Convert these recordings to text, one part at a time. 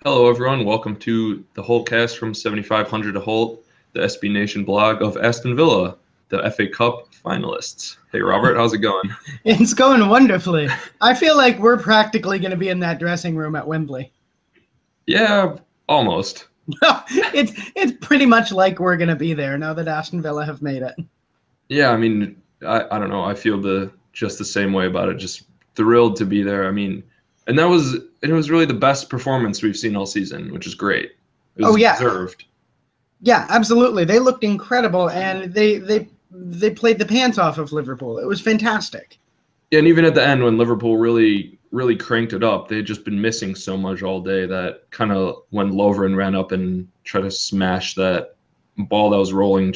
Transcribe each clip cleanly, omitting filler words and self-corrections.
Hello, everyone. Welcome to the Holtcast from 7500 to Holt, the SB Nation blog of Aston Villa, the FA Cup finalists. Hey, Robert, how's it going? It's going wonderfully. I feel like we're practically going to be in that dressing room at Wembley. Yeah, almost. It's pretty much like we're going to be there now that Aston Villa have made it. Yeah, I mean, I don't know. I feel just the same way about it. Just thrilled to be there. I mean, and it was really the best performance we've seen all season, which is great. It Oh was yeah, deserved. yeah, absolutely. They looked incredible, and they played the pants off of Liverpool. It was fantastic. And even at the end, when Liverpool really cranked it up, they had just been missing so much all day that kind of when Lovren ran up and tried to smash that ball that was rolling,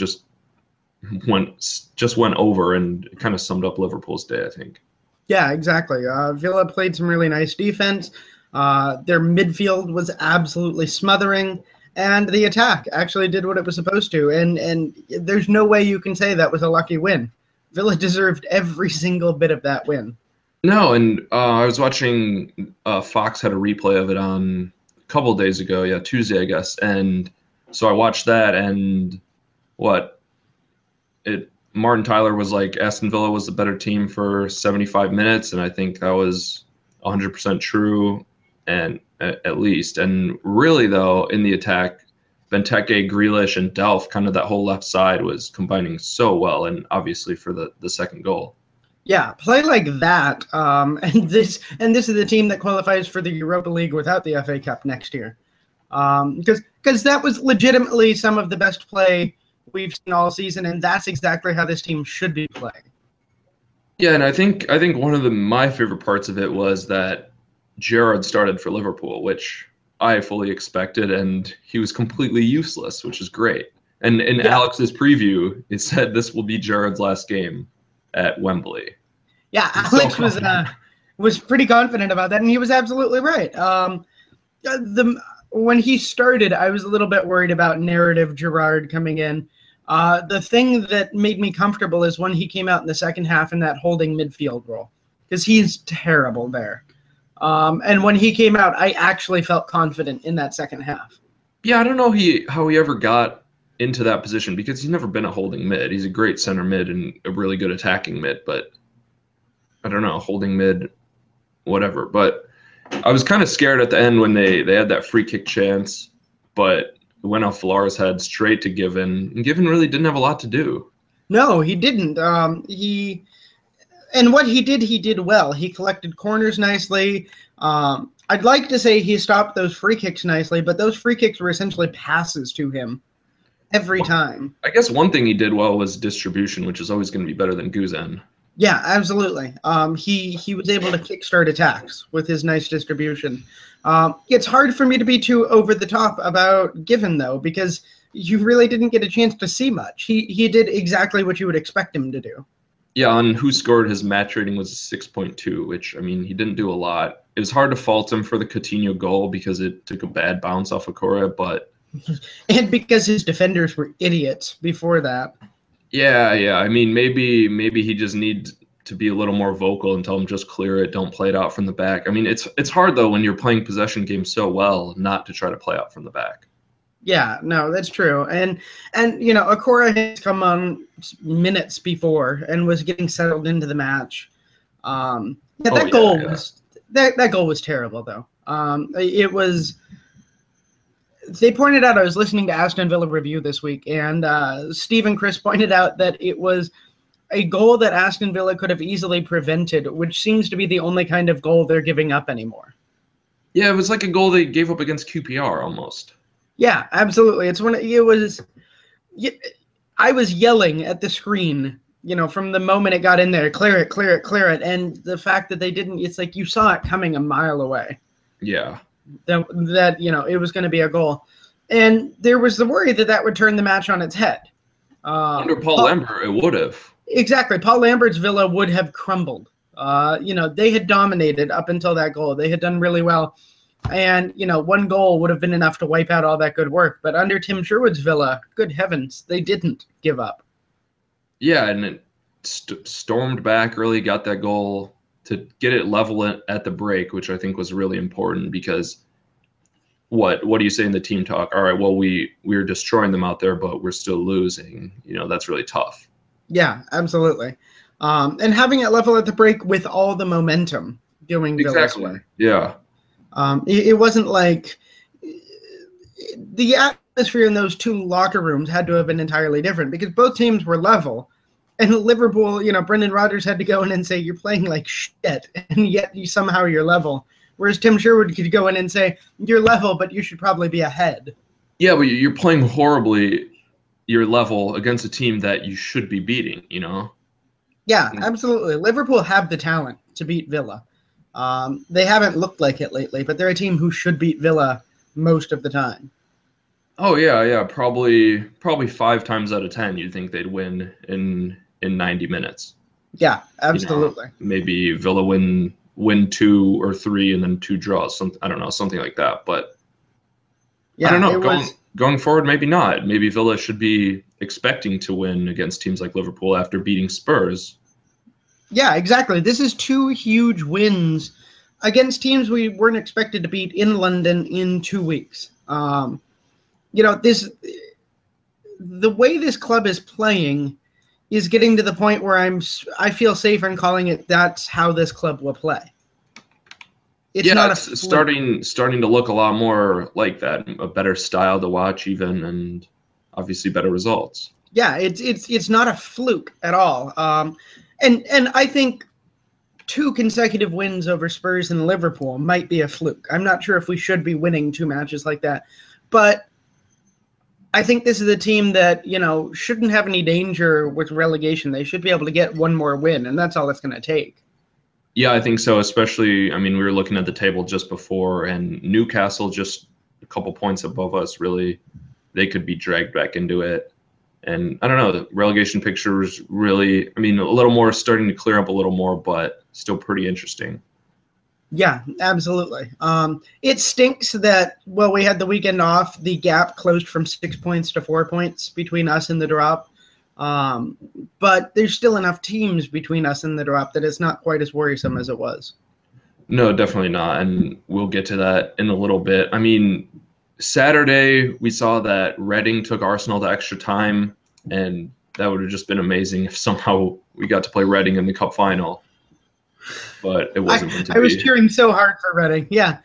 went over, and it kind of summed up Liverpool's day, I think. Yeah, exactly. Villa played some really nice defense. Their midfield was absolutely smothering, and the attack actually did what it was supposed to. And there's no way you can say that was a lucky win. Villa deserved every single bit of that win. No, and I was watching Fox had a replay of it on a couple of days ago, yeah, Tuesday, I guess, and so I watched that, and what it Martin Tyler was like Aston Villa was the better team for 75 minutes, and I think that was 100% true, and at least. And really, though, in the attack, Benteke, Grealish, and Delph, kind of that whole left side was combining so well, and obviously for the second goal. Yeah, play like that, and this is the team that qualifies for the Europa League without the FA Cup next year, because that was legitimately some of the best play we've seen all season, and that's exactly how this team should be playing. Yeah, and I think one of my favorite parts of it was that Gerrard started for Liverpool, which I fully expected, and he was completely useless, which is great. And in Yeah, Alex's preview, it said this will be Gerrard's last game at Wembley. yeah, He's so Alex confident. was pretty confident about that, and he was absolutely right. The When he started, I was a little bit worried about narrative Gerard coming in. The thing that made me comfortable is when he came out in the second half in that holding midfield role, because he's terrible there. And when he came out, I actually felt confident in that second half. Yeah, I don't know how he ever got into that position because he's never been a holding mid. He's a great center mid and a really good attacking mid, but I don't know, holding mid, whatever. But I was kind of scared at the end when they had that free kick chance, but it went off Villar's head straight to Given, and Given really didn't have a lot to do. No, he didn't. And what he did well. He collected corners nicely. I'd like to say he stopped those free kicks nicely, but those free kicks were essentially passes to him every time. I guess one thing he did well was distribution, which is always going to be better than Guzan. Yeah, absolutely. He was able to kickstart attacks with his nice distribution. It's hard for me to be too over the top about Given though, because you really didn't get a chance to see much. He did exactly what you would expect him to do. Yeah, on Who Scored, his match rating was 6.2, which, I mean, he didn't do a lot. It was hard to fault him for the Coutinho goal because it took a bad bounce off of Correa, but And because his defenders were idiots before that. yeah. I mean, maybe he just needs to be a little more vocal and tell him just clear it, don't play it out from the back. I mean, it's hard though when you're playing possession games so well not to try to play out from the back. Yeah, no, that's true. And you know, Akora has come on minutes before and was getting settled into the match. Yeah, Oh that goal yeah. was that goal was terrible though. It was. They pointed out I was listening to Aston Villa review this week, and Steve and Chris pointed out that it was a goal that Aston Villa could have easily prevented, which seems to be the only kind of goal they're giving up anymore. Yeah, it was like a goal they gave up against QPR almost. Yeah, absolutely. It's when it was. I was yelling at the screen, from the moment it got in there, clear it, clear it, clear it, and the fact that they didn't. It's like you saw it coming a mile away. Yeah. That it was going to be a goal, and there was the worry that would turn the match on its head. Under Paul Lambert, it would have. Exactly, Paul Lambert's Villa would have crumbled. They had dominated up until that goal. They had done really well. And, one goal would have been enough to wipe out all that good work. But under Tim Sherwood's Villa, good heavens, they didn't give up. Yeah, and it stormed back, really got that goal to get it level at the break, which I think was really important because what do you say in the team talk? All right, well, we're destroying them out there, but we're still losing. That's really tough. Yeah, absolutely. And having it level at the break with all the momentum going Villa's way. Yeah. It wasn't like the atmosphere in those two locker rooms had to have been entirely different because both teams were level. And Liverpool, Brendan Rodgers had to go in and say, you're playing like shit, and yet somehow you're level. Whereas Tim Sherwood could go in and say, you're level, but you should probably be ahead. Yeah, but you're playing horribly. You're level against a team that you should be beating, Yeah, absolutely. Liverpool have the talent to beat Villa. They haven't looked like it lately, but they're a team who should beat Villa most of the time. Oh, yeah. Probably 5 times out of 10, you'd think they'd win in 90 minutes. Yeah, absolutely. Maybe Villa win 2 or 3 and then 2 draws. I don't know, something like that. But yeah, I don't know. Going forward, maybe not. Maybe Villa should be expecting to win against teams like Liverpool after beating Spurs. Yeah, exactly. This is 2 huge wins against teams we weren't expected to beat in London in 2 weeks. The way this club is playing is getting to the point where I feel safer in calling it that's how this club will play. It's starting to look a lot more like that, a better style to watch even, and obviously better results. Yeah, it's not a fluke at all. And I think 2 consecutive wins over Spurs and Liverpool might be a fluke. I'm not sure if we should be winning 2 matches like that, but I think this is a team that, shouldn't have any danger with relegation. They should be able to get 1 more win, and that's all it's going to take. Yeah, I think so, especially, we were looking at the table just before, and Newcastle just a couple points above us, really, they could be dragged back into it. And I don't know, the relegation picture was really, a little more starting to clear up a little more, but still pretty interesting. Yeah, absolutely. It stinks that, we had the weekend off. The gap closed from 6 points to 4 points between us and the drop. But there's still enough teams between us and the drop that it's not quite as worrisome as it was. No, definitely not. And we'll get to that in a little bit. Saturday, we saw that Reading took Arsenal to extra time, and that would have just been amazing if somehow we got to play Reading in the cup final. But it wasn't meant to be. I was cheering so hard for Reading, yeah.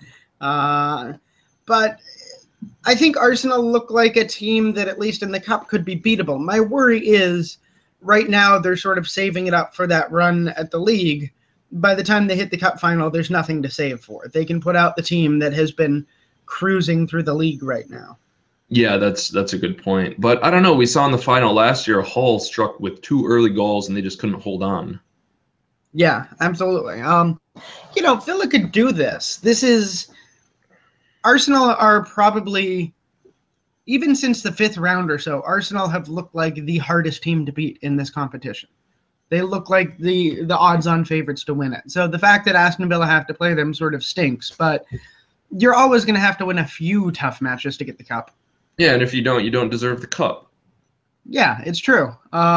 But I think Arsenal look like a team that, at least in the cup, could be beatable. My worry is right now they're sort of saving it up for that run at the league. By the time they hit the cup final, there's nothing to save for. They can put out the team that has been cruising through the league right now. Yeah, that's a good point. But I don't know. We saw in the final last year, Hull struck with 2 early goals and they just couldn't hold on. Yeah, absolutely. Villa could do this. Arsenal are probably, even since the 5th round or so, Arsenal have looked like the hardest team to beat in this competition. They look like the odds-on favorites to win it. So the fact that Aston Villa have to play them sort of stinks, but you're always going to have to win a few tough matches to get the cup. Yeah, and if you don't deserve the cup. Yeah, it's true.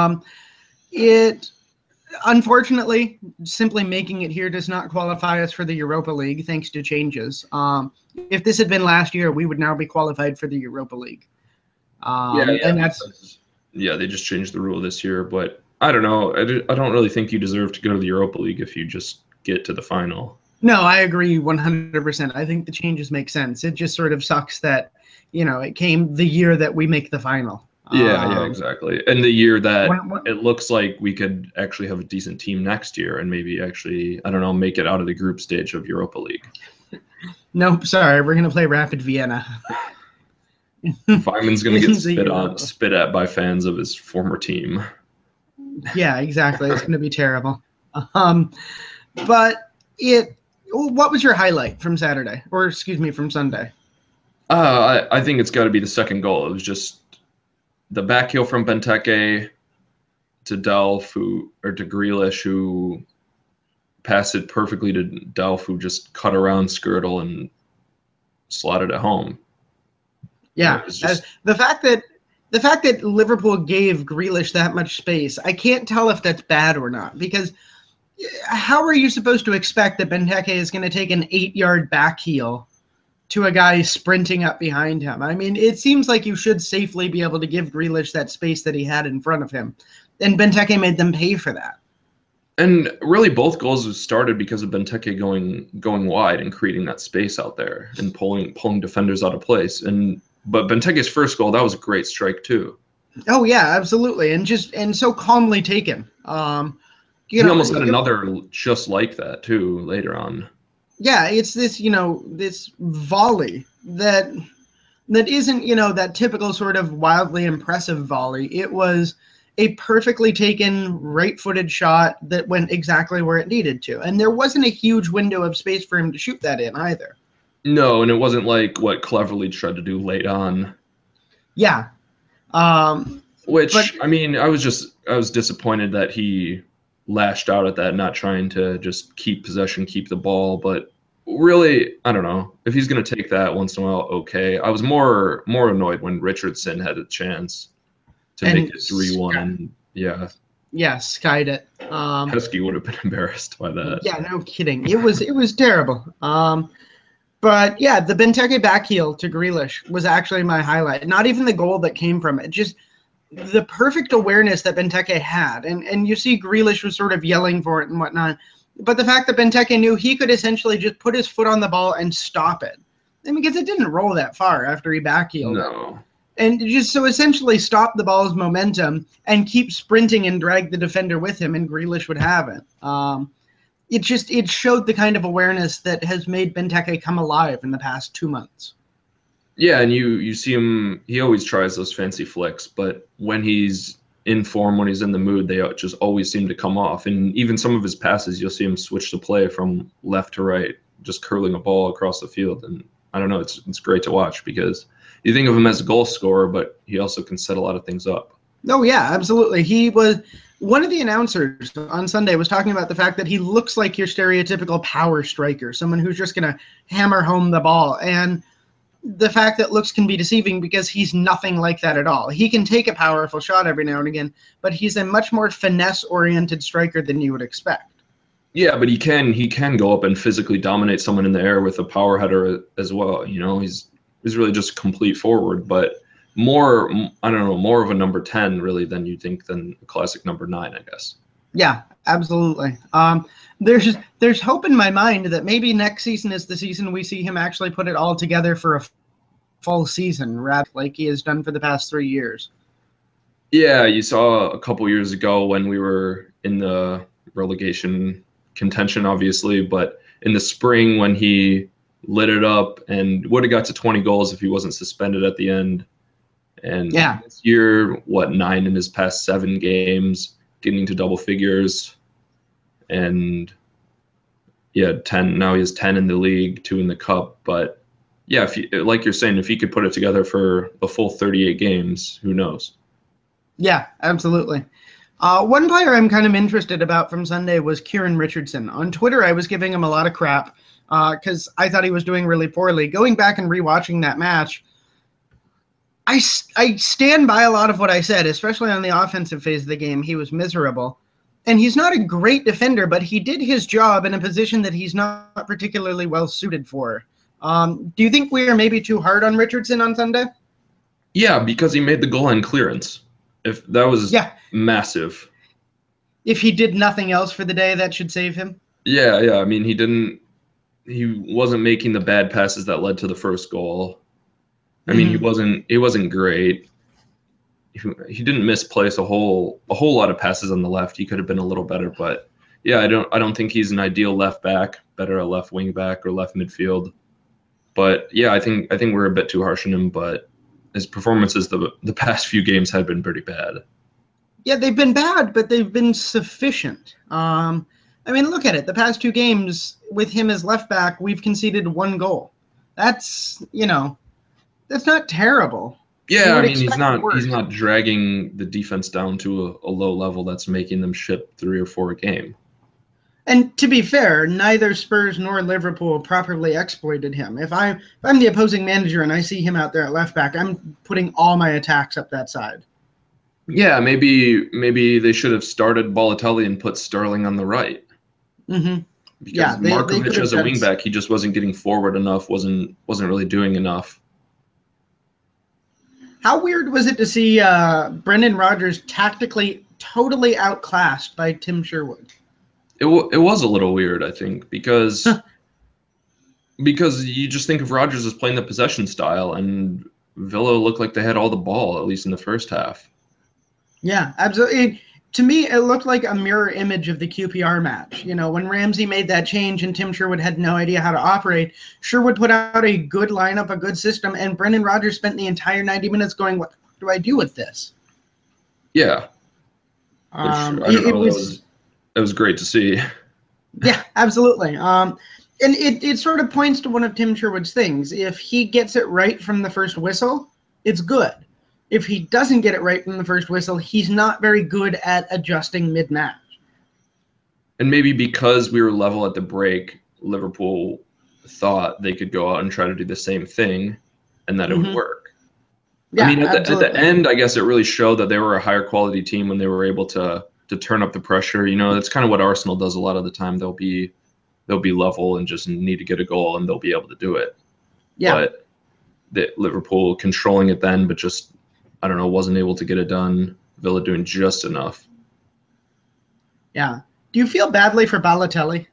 Unfortunately, simply making it here does not qualify us for the Europa League, thanks to changes. If this had been last year, we would now be qualified for the Europa League. And they just changed the rule this year, but I don't know. I don't really think you deserve to go to the Europa League if you just get to the final. No, I agree 100%. I think the changes make sense. It just sort of sucks that, it came the year that we make the final. Yeah, exactly. And the year that it looks like we could actually have a decent team next year and maybe actually, I don't know, make it out of the group stage of Europa League. Nope, sorry. We're going to play Rapid Vienna. Feynman's going to get spit at by fans of his former team. Yeah, exactly. It's going to be terrible. But what was your highlight from Saturday? Or, from Sunday? I think it's got to be the second goal. It was just the back heel from Benteke to Delph, to Grealish, who passed it perfectly to Delph, who just cut around Skirtle and slotted it home. Yeah, the fact that Liverpool gave Grealish that much space, I can't tell if that's bad or not, because how are you supposed to expect that Benteke is going to take an 8-yard back heel to a guy sprinting up behind him. I mean, it seems like you should safely be able to give Grealish that space that he had in front of him. And Benteke made them pay for that. And really, both goals started because of Benteke going wide and creating that space out there and pulling defenders out of place. But Benteke's first goal, that was a great strike too. Oh yeah, absolutely, and so calmly taken. He almost had another just like that too later on. Yeah, it's this this volley that isn't that typical sort of wildly impressive volley. It was a perfectly taken right-footed shot that went exactly where it needed to. And there wasn't a huge window of space for him to shoot that in either. No, and it wasn't like what Cleverly tried to do late on. Yeah. I was disappointed that he lashed out at that, not trying to just keep possession, keep the ball. But really, I don't know. If he's going to take that once in a while, okay. I was more annoyed when Richardson had a chance to make it 3-1, and yeah, skied it. Heskey would have been embarrassed by that. Yeah, no kidding. It was terrible. But yeah, the Benteke backheel to Grealish was actually my highlight. Not even the goal that came from it, just the perfect awareness that Benteke had, and you see Grealish was sort of yelling for it and whatnot. But the fact that Benteke knew he could essentially just put his foot on the ball and stop it, because it didn't roll that far after he backheeled. No. And just so essentially stop the ball's momentum and keep sprinting and drag the defender with him, and Grealish would have it. It showed the kind of awareness that has made Benteke come alive in the past 2 months. Yeah, and you see him, he always tries those fancy flicks, but when he's in form, when he's in the mood, they just always seem to come off. And even some of his passes, you'll see him switch the play from left to right, just curling a ball across the field. And I don't know, it's great to watch because you think of him as a goal scorer, but he also can set a lot of things up. Oh, yeah, absolutely. He was one of the announcers on Sunday was talking about the fact that he looks like your stereotypical power striker, someone who's just going to hammer home the ball. And the fact that looks can be deceiving because he's nothing like that at all. He can take a powerful shot every now and again, but he's a much more finesse-oriented striker than you would expect. Yeah, but he can go up and physically dominate someone in the air with a power header as well. He's really just a complete forward, but more of a number 10 really than you think than a classic number 9, I guess. Yeah, absolutely. There's hope in my mind that maybe next season is the season we see him actually put it all together for a full season, rather like he has done for the past 3 years. Yeah, you saw a couple years ago when we were in the relegation contention, obviously, but in the spring when he lit it up and would have got to 20 goals if he wasn't suspended at the end. And this year, 9 in his past 7 games, getting to double figures. And 10. Now he has 10 in the league, 2 in the cup. But yeah, like you're saying, if he could put it together for a full 38 games, who knows? Yeah, absolutely. One player I'm kind of interested about from Sunday was Kieran Richardson. On Twitter, I was giving him a lot of crap because I thought he was doing really poorly. Going back and rewatching that match, I stand by a lot of what I said, especially on the offensive phase of the game. He was miserable. And he's not a great defender, but he did his job in a position that he's not particularly well suited for. Do you think we are maybe too hard on Richardson on Sunday? Yeah, because he made the goal line clearance. If that was massive. If he did nothing else for the day, that should save him. Yeah. I mean, he wasn't making the bad passes that led to the first goal. I mean, he wasn't great. He didn't misplace a whole lot of passes on the left. He could have been a little better, but yeah, I don't think he's an ideal left back, better a left wing back or left midfield. But yeah, I think we're a bit too harsh on him, but his performances the past few games had been pretty bad. Yeah, they've been bad, but they've been sufficient. I mean, look at it. The past 2 games with him as left back, we've conceded 1 goal. That's not terrible. Yeah, I mean, he's not dragging the defense down to a low level that's making them ship 3 or 4 a game. And to be fair, neither Spurs nor Liverpool properly exploited him. If I'm the opposing manager and I see him out there at left back, I'm putting all my attacks up that side. Yeah, maybe they should have started Balotelli and put Sterling on the right. Mm-hmm. because they could Markovic have as a done. wingback, he just wasn't getting forward enough, wasn't really doing enough. How weird was it to see Brendan Rodgers tactically totally outclassed by Tim Sherwood? It was a little weird, I think, because you just think of Rodgers as playing the possession style, and Villa looked like they had all the ball, at least in the first half. Yeah, absolutely. To me, it looked like a mirror image of the QPR match. You know, when Ramsey made that change and Tim Sherwood had no idea how to operate, Sherwood put out a good lineup, a good system, and Brendan Rodgers spent the entire 90 minutes going, what do I do with this? Yeah. It was great to see. Yeah, absolutely. And it sort of points to one of Tim Sherwood's things. If he gets it right from the first whistle, it's good. If he doesn't get it right from the first whistle, he's not very good at adjusting mid-match. And maybe because we were level at the break, Liverpool thought they could go out and try to do the same thing, and that it would work. Yeah, I mean, at the end, I guess it really showed that they were a higher quality team when they were able to turn up the pressure. You know, that's kind of what Arsenal does a lot of the time. They'll be level and just need to get a goal, and they'll be able to do it. Yeah. But Liverpool controlling it then, but just, I don't know, wasn't able to get it done. Villa doing just enough. Yeah. Do you feel badly for Balotelli?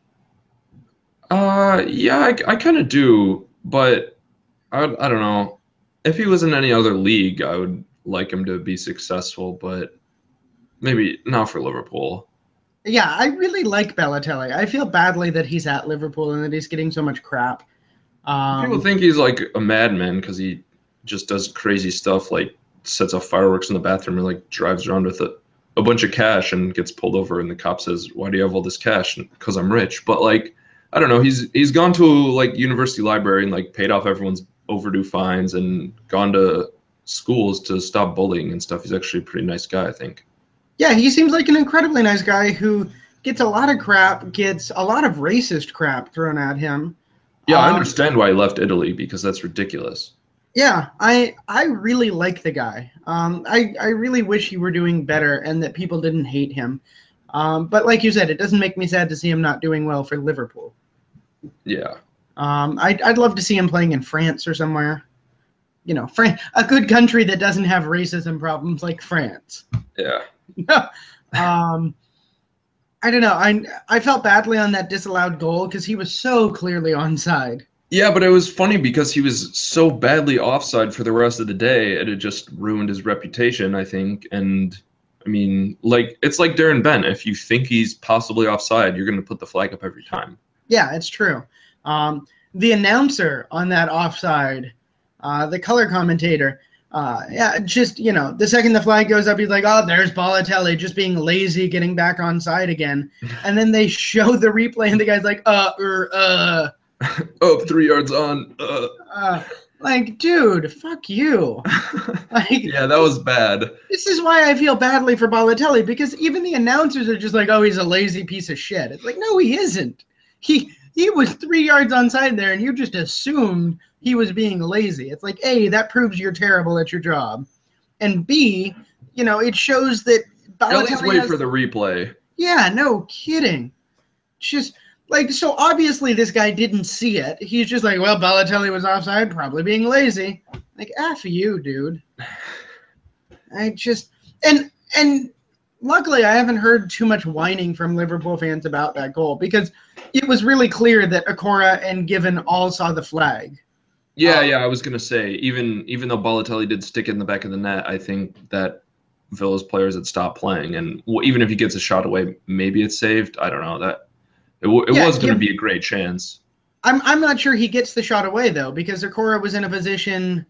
Yeah, I kind of do, but I don't know. If he was in any other league, I would like him to be successful, but maybe not for Liverpool. Yeah, I really like Balotelli. I feel badly that he's at Liverpool and that he's getting so much crap. People think he's like a madman because he just does crazy stuff, like sets off fireworks in the bathroom and like drives around with a bunch of cash and gets pulled over, and the cop says, "Why do you have all this cash?" Because I'm rich. But like, I don't know. He's gone to like university library and like paid off everyone's overdue fines and gone to schools to stop bullying and stuff. He's actually a pretty nice guy, I think. Yeah, he seems like an incredibly nice guy who gets a lot of crap, gets a lot of racist crap thrown at him. Yeah, I understand why he left Italy, because that's ridiculous. Yeah, I really like the guy. I really wish he were doing better and that people didn't hate him. But like you said, it doesn't make me sad to see him not doing well for Liverpool. Yeah. I'd love to see him playing in France or somewhere. You know, a good country that doesn't have racism problems like France. Yeah. I don't know. I felt badly on that disallowed goal because he was so clearly onside. Yeah, but it was funny because he was so badly offside for the rest of the day, and it just ruined his reputation, I think. And I mean, like, it's like Darren Bent. If you think he's possibly offside, you're going to put the flag up every time. Yeah, it's true. The announcer on that offside, the color commentator, just, you know, the second the flag goes up, he's like, "Oh, there's Balotelli just being lazy, getting back on side again." And then they show the replay, and the guy's like, Oh, 3 yards on. Like, dude, fuck you. Like, yeah, that was bad. This is why I feel badly for Balotelli, because even the announcers are just like, "Oh, he's a lazy piece of shit." It's like, no, he isn't. He was 3 yards onside there, and you just assumed he was being lazy. It's like, A, that proves you're terrible at your job, and B, you know, it shows that Balotelli at least wait for the replay. Yeah, no kidding. Just like, so obviously this guy didn't see it. He's just like, well, Balotelli was offside, probably being lazy. Like, F you, dude. And luckily I haven't heard too much whining from Liverpool fans about that goal, because it was really clear that Okora and Given all saw the flag. Yeah, I was going to say, even though Balotelli did stick it in the back of the net, I think that Villa's players had stopped playing. And even if he gets a shot away, maybe it's saved. I don't know. That it was going to be a great chance. I'm not sure he gets the shot away, though, because Okora was in a position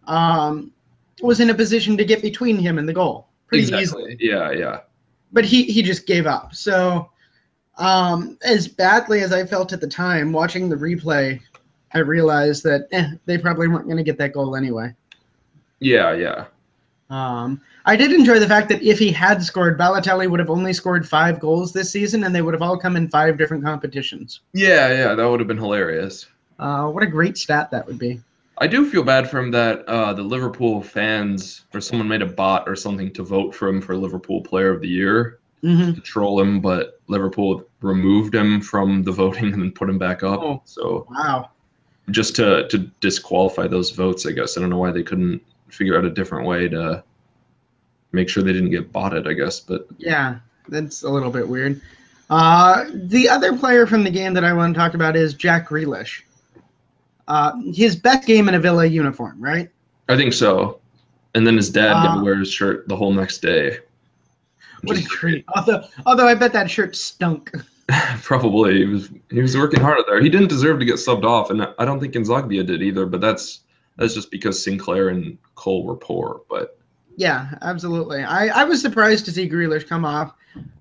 to get between him and the goal pretty easily. Yeah. But he just gave up. So as badly as I felt at the time, watching the replay, I realized that they probably weren't going to get that goal anyway. Yeah. I did enjoy the fact that if he had scored, Balotelli would have only scored 5 goals this season, and they would have all come in 5 different competitions. Yeah, that would have been hilarious. What a great stat that would be. I do feel bad for him that the Liverpool fans, or someone made a bot or something to vote for him for Liverpool Player of the Year. Hmm. control him, but Liverpool removed him from the voting and then put him back up. Oh, So wow. just to disqualify those votes, I guess. I don't know why they couldn't figure out a different way to make sure they didn't get botted, I guess. But Yeah, that's a little bit weird. The other player from the game that I want to talk about is Jack Grealish. His best game in a Villa uniform, right? I think so. And then his dad got to Uh, wear his shirt the whole next day. what a treat! Although I bet that shirt stunk. Probably he was working hard out there. He didn't deserve to get subbed off, and I don't think Inzaghi did either. But that's just because Sinclair and Cole were poor. But Yeah, absolutely. I was surprised to see Grealish come off,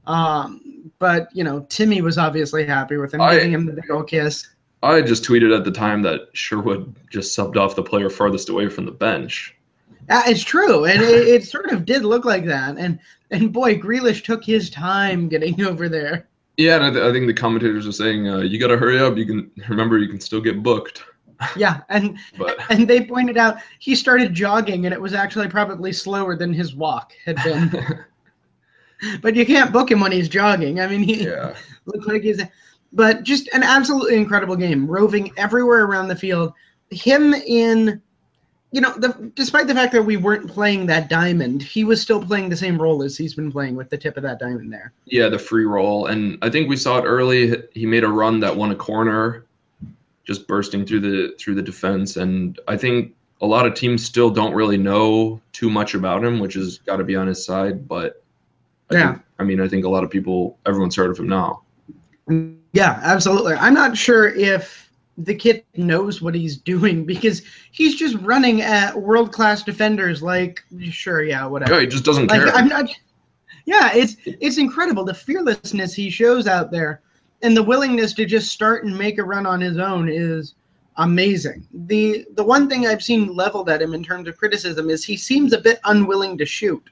but Timmy was obviously happy with him, giving him the big old kiss. I just tweeted at the time that Sherwood just subbed off the player farthest away from the bench. It's true, and it sort of did look like that. And boy, Grealish took his time getting over there. Yeah, and I think the commentators are saying, "You got to hurry up. You can still get booked." Yeah, and But and they pointed out he started jogging, and it was actually probably slower than his walk had been. But you can't book him when he's jogging. I mean, he looks like he's. But just an absolutely incredible game, roving everywhere around the field. Him in, despite the fact that we weren't playing that diamond, he was still playing the same role as he's been playing with the tip of that diamond there. Yeah, the free roll, and I think we saw it early. He made a run that won a corner, just bursting through the defense, and I think a lot of teams still don't really know too much about him, which has got to be on his side. But I think a lot of people, everyone's heard of him now. Yeah, absolutely. I'm not sure if the kid knows what he's doing because he's just running at world-class defenders like, sure, yeah, whatever. Yeah, he just doesn't care. I'm not. Yeah, it's incredible, the fearlessness he shows out there, and the willingness to just start and make a run on his own is amazing. The one thing I've seen leveled at him in terms of criticism is he seems a bit unwilling to shoot.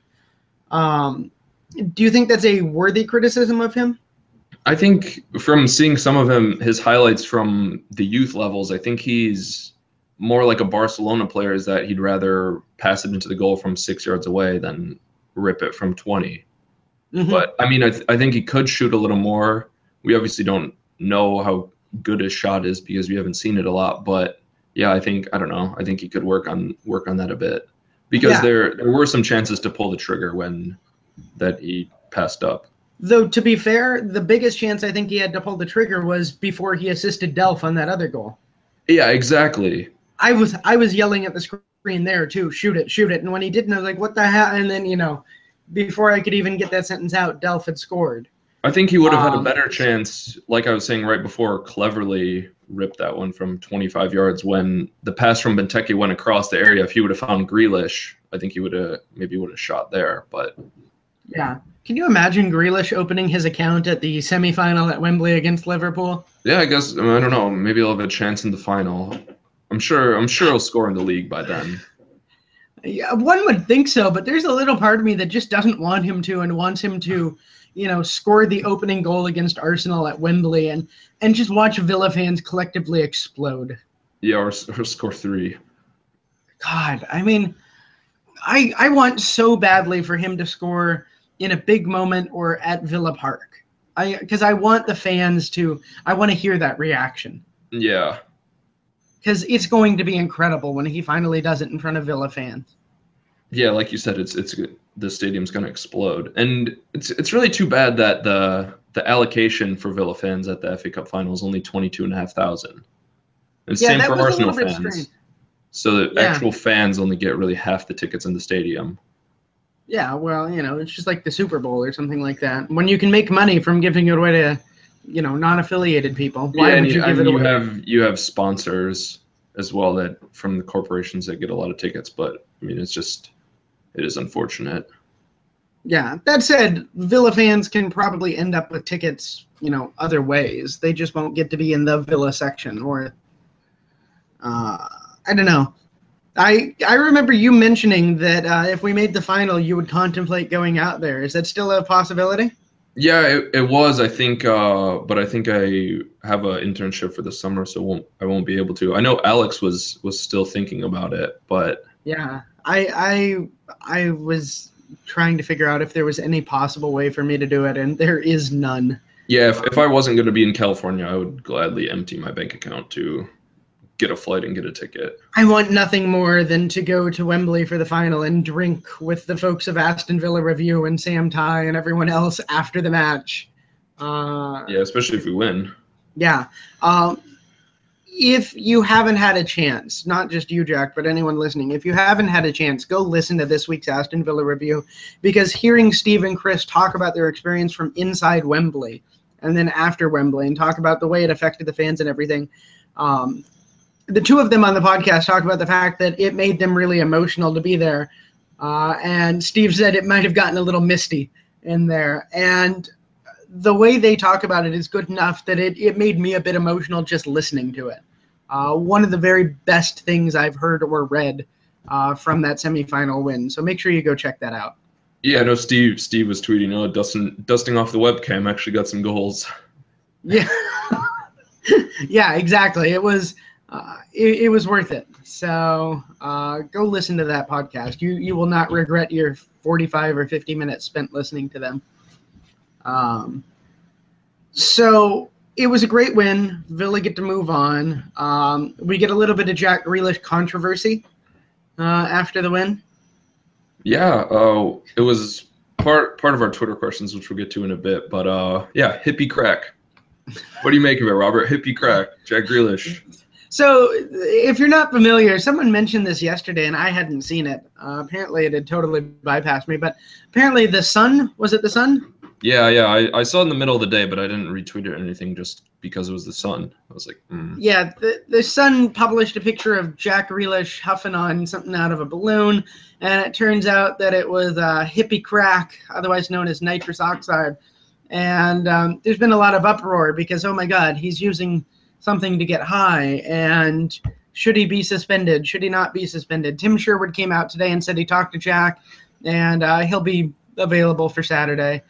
Do you think that's a worthy criticism of him? I think from seeing some of his highlights from the youth levels, I think he's more like a Barcelona player, is that he'd rather pass it into the goal from 6 yards away than rip it from 20. Mm-hmm. But, I mean, I think he could shoot a little more. We obviously don't know how good his shot is because we haven't seen it a lot. But, yeah, I think he could work on that a bit. Because there were some chances to pull the trigger that he passed up. Though, to be fair, the biggest chance I think he had to pull the trigger was before he assisted Delph on that other goal. Yeah, exactly. I was yelling at the screen there, too, shoot it. And when he didn't, I was like, what the hell? And then, before I could even get that sentence out, Delph had scored. I think he would have had a better chance, like I was saying right before, cleverly ripped that one from 25 yards when the pass from Benteke went across the area. If he would have found Grealish, I think he would have shot there. But yeah. Can you imagine Grealish opening his account at the semifinal at Wembley against Liverpool? Yeah, I guess. I don't know. Maybe he'll have a chance in the final. I'm sure he'll score in the league by then. Yeah, one would think so, but there's a little part of me that just doesn't want him to and wants him to, score the opening goal against Arsenal at Wembley and just watch Villa fans collectively explode. Yeah, or score 3. God, I mean, I want so badly for him to score in a big moment or at Villa Park. Because I want the fans I want to hear that reaction. Yeah. Because it's going to be incredible when he finally does it in front of Villa fans. Yeah, like you said, it's the stadium's going to explode, and it's really too bad that the allocation for Villa fans at the FA Cup final is only 22,500. And same for Arsenal fans. Strange. So the actual fans only get really half the tickets in the stadium. Yeah, well, it's just like the Super Bowl or something like that. When you can make money from giving it away to, non-affiliated people, why would you give it away? You have sponsors as well that from the corporations that get a lot of tickets, but I mean, it is unfortunate. Yeah, that said, Villa fans can probably end up with tickets, other ways. They just won't get to be in the Villa section, or I don't know. I remember you mentioning that if we made the final, you would contemplate going out there. Is that still a possibility? Yeah, it was. I think, but I think I have an internship for the summer, so I won't be able to. I know Alex was still thinking about it, but yeah, I was trying to figure out if there was any possible way for me to do it, and there is none. Yeah, if I wasn't going to be in California, I would gladly empty my bank account to get a flight and get a ticket. I want nothing more than to go to Wembley for the final and drink with the folks of Aston Villa Review and Sam Ty and everyone else after the match. Yeah, especially if we win. Yeah. If you haven't had a chance, not just you, Jack, but anyone listening, if you haven't had a chance, go listen to this week's Aston Villa Review, because hearing Steve and Chris talk about their experience from inside Wembley and then after Wembley and talk about the way it affected the fans and everything, the two of them on the podcast talked about the fact that it made them really emotional to be there. And Steve said it might have gotten a little misty in there. And the way they talk about it is good enough that it made me a bit emotional just listening to it. One of the very best things I've heard or read from that semifinal win. So make sure you go check that out. Yeah, no, Steve was tweeting, dusting off the webcam actually got some goals. Yeah. Yeah, exactly. It was worth it. So go listen to that podcast. You will not regret your 45 or 50 minutes spent listening to them. So it was a great win. Villa get to move on. We get a little bit of Jack Grealish controversy after the win. Yeah, it was part of our Twitter questions, which we'll get to in a bit. But yeah, hippie crack. What do you make of it, Robert? Hippie crack, Jack Grealish. So if you're not familiar, someone mentioned this yesterday, and I hadn't seen it. Apparently, it had totally bypassed me. But apparently, The Sun, was it The Sun? Yeah, I saw it in the middle of the day, but I didn't retweet it or anything just because it was The Sun. I was like, Yeah, the Sun published a picture of Jack Grealish huffing on something out of a balloon, and it turns out that it was hippie crack, otherwise known as nitrous oxide. And there's been a lot of uproar because, oh my God, he's using something to get high, and should he be suspended? Should he not be suspended? Tim Sherwood came out today and said he talked to Jack, and he'll be available for Saturday.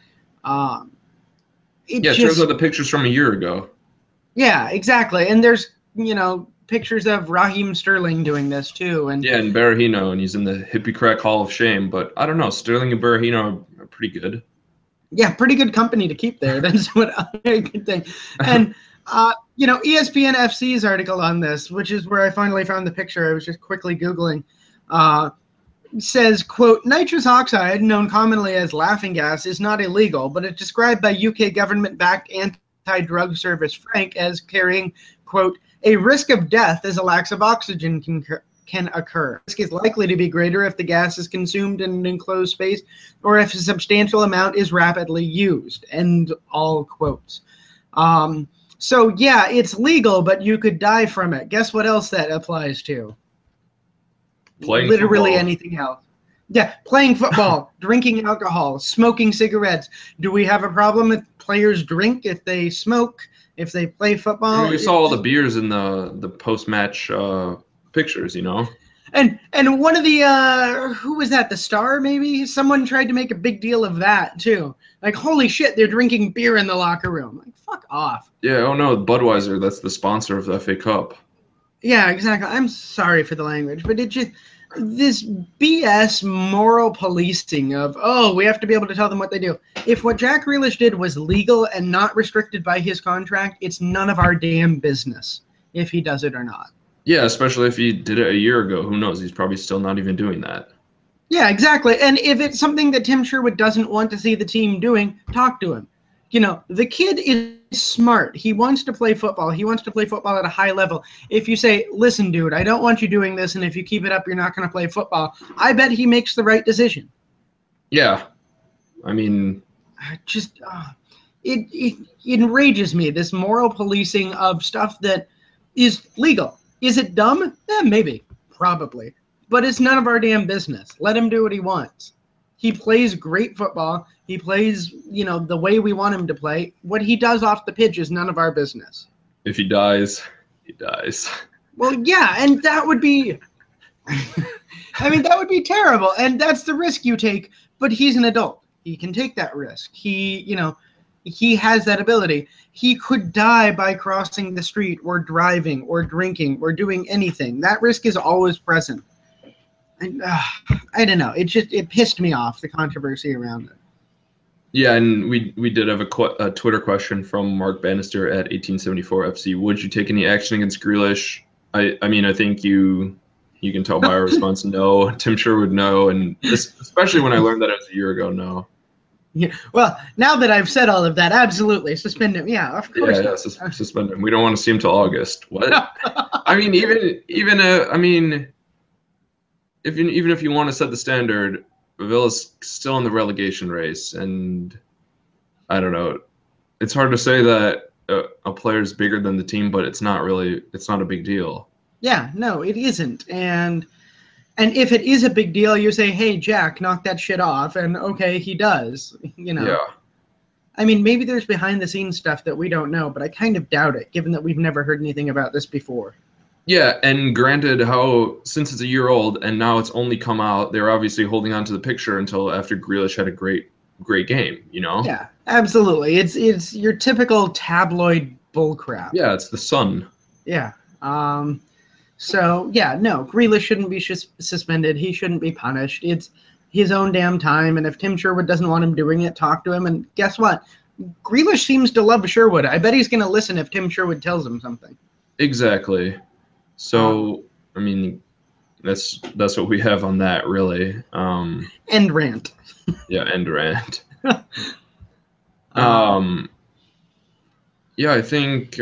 It turns out the picture's from a year ago. Yeah, exactly. And there's, pictures of Raheem Sterling doing this too. And yeah, and Berahino, and he's in the hippie crack Hall of Shame. But I don't know, Sterling and Berahino are pretty good. Yeah, pretty good company to keep there. That's what I could think. And, ESPN FC's article on this, which is where I finally found the picture. I was just quickly Googling. Says, quote, nitrous oxide, known commonly as laughing gas, is not illegal, but it's described by UK government-backed anti-drug service Frank as carrying, quote, a risk of death as a lack of oxygen can occur. Risk is likely to be greater if the gas is consumed in an enclosed space or if a substantial amount is rapidly used, end all quotes. So, yeah, it's legal, but you could die from it. Guess what else that applies to? Playing literally football. Anything else. Yeah, playing football, drinking alcohol, smoking cigarettes. Do we have a problem if players drink, if they smoke, if they play football? We saw all the beers in the post-match pictures, And one of the who was that? The Star, maybe? Someone tried to make a big deal of that too. Like, holy shit, they're drinking beer in the locker room. Like, fuck off. Yeah, oh no, Budweiser, that's the sponsor of the FA Cup. Yeah, exactly. I'm sorry for the language, but this BS moral policing of, we have to be able to tell them what they do. If what Jack Grealish did was legal and not restricted by his contract, it's none of our damn business if he does it or not. Yeah, especially if he did it a year ago. Who knows? He's probably still not even doing that. Yeah, exactly. And if it's something that Tim Sherwood doesn't want to see the team doing, talk to him. The kid is smart. He wants to play football. He wants to play football at a high level. If you say, listen, dude, I don't want you doing this, and if you keep it up, you're not going to play football, I bet he makes the right decision. Yeah. I mean... It enrages me, this moral policing of stuff that is legal. Is it dumb? Maybe. Probably. But it's none of our damn business. Let him do what he wants. He plays great football. He plays, the way we want him to play. What he does off the pitch is none of our business. If he dies, he dies. Well, yeah, and that would be... that would be terrible, and that's the risk you take. But he's an adult. He can take that risk. He has that ability. He could die by crossing the street or driving or drinking or doing anything. That risk is always present. And, I don't know. It pissed me off, the controversy around it. Yeah, and we did have a Twitter question from Mark Bannister at 1874 FC. Would you take any action against Grealish? I mean, I think you can tell by our response, no. Tim Sherwood, no, and especially when I learned that it was a year ago, no. Yeah. Well, now that I've said all of that, absolutely suspend him. Yeah, of course. Yeah, suspend him. We don't want to see him till August. What? I mean, even if you want to set the standard, Villa's still in the relegation race, and I don't know. It's hard to say that a player is bigger than the team, but it's not a big deal. Yeah, no, it isn't. And if it is a big deal, you say, hey, Jack, knock that shit off. And okay, he does, Yeah. I mean, maybe there's behind the scenes stuff that we don't know, but I kind of doubt it, given that we've never heard anything about this before. Yeah, and granted, since it's a year old and now it's only come out, they're obviously holding on to the picture until after Grealish had a great game, Yeah, absolutely. It's your typical tabloid bullcrap. Yeah, it's the Sun. Yeah. So, yeah, no, Grealish shouldn't be suspended. He shouldn't be punished. It's his own damn time, and if Tim Sherwood doesn't want him doing it, talk to him. And guess what? Grealish seems to love Sherwood. I bet he's going to listen if Tim Sherwood tells him something. Exactly. So, I mean, that's what we have on that, really. End rant. Yeah, end rant. Yeah, I think,